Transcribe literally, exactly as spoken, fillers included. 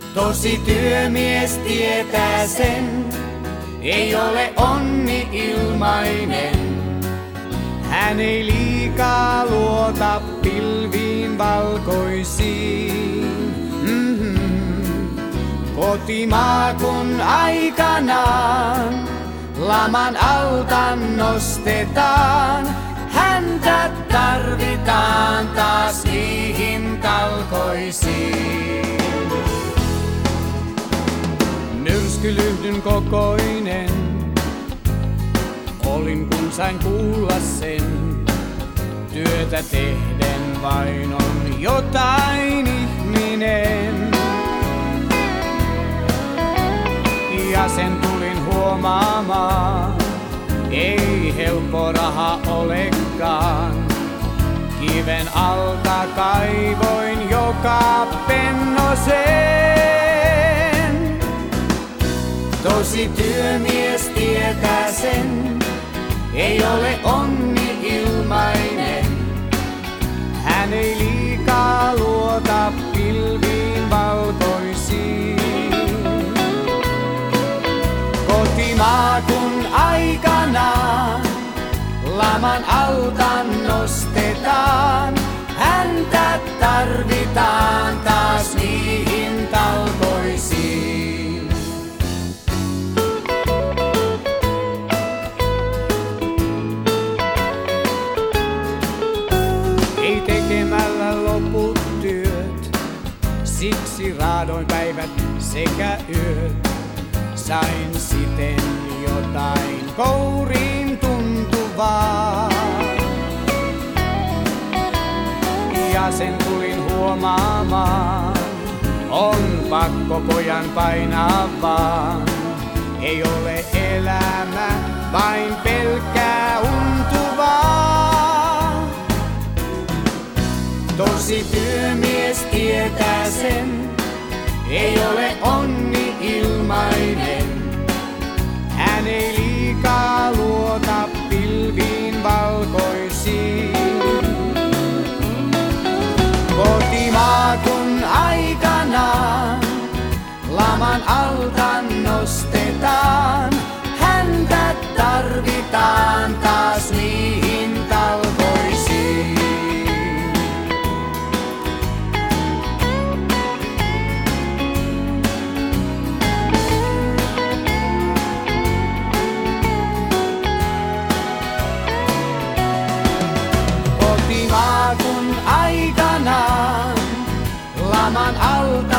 Tosi työmies tietää sen, ei ole onni ilmainen. Hän ei liikaa luota pilviin valkoisiin. Mm-hmm. Kotimaa kun aikanaan laman alta nostetaan, häntä tarvitaan taas niihin talkoisiin. Myrskylyhdyn kokoinen olin, kun sain kuulla sen. Työtä tehden vain on jotain ihminen. Ja sen tulin huomaamaan, ei helppo raha olekaan. Kiven alta kaivoin joka pennosen. Tosi työmies tietää sen, ei ole onni ilmainen. Hän ei liikaa luota pilviin valkoisiin. Kotimaa kun aikanaan laman alta nostetaan, häntä tarvitaan taas niihin talkoisiin. Ei tekemällä loput työt, siksi raadoin päivät sekä yöt. Sain siten jotain kouriin tuntuvaa. Ja sen tulin huomaamaan, on pakko pojan painaa vaan. Ei ole elämä vain pelkkää untuvaa. Tosi työmies tietää sen, ei ole onni ilmainen. Hän ei liikaa luota pilviin valkoisiin. Kotimaa kun aikanaan laman alta nostetaan, häntä tarvitaan taas niihin talkoisiin. Kotimaa kun aikanaan laman alta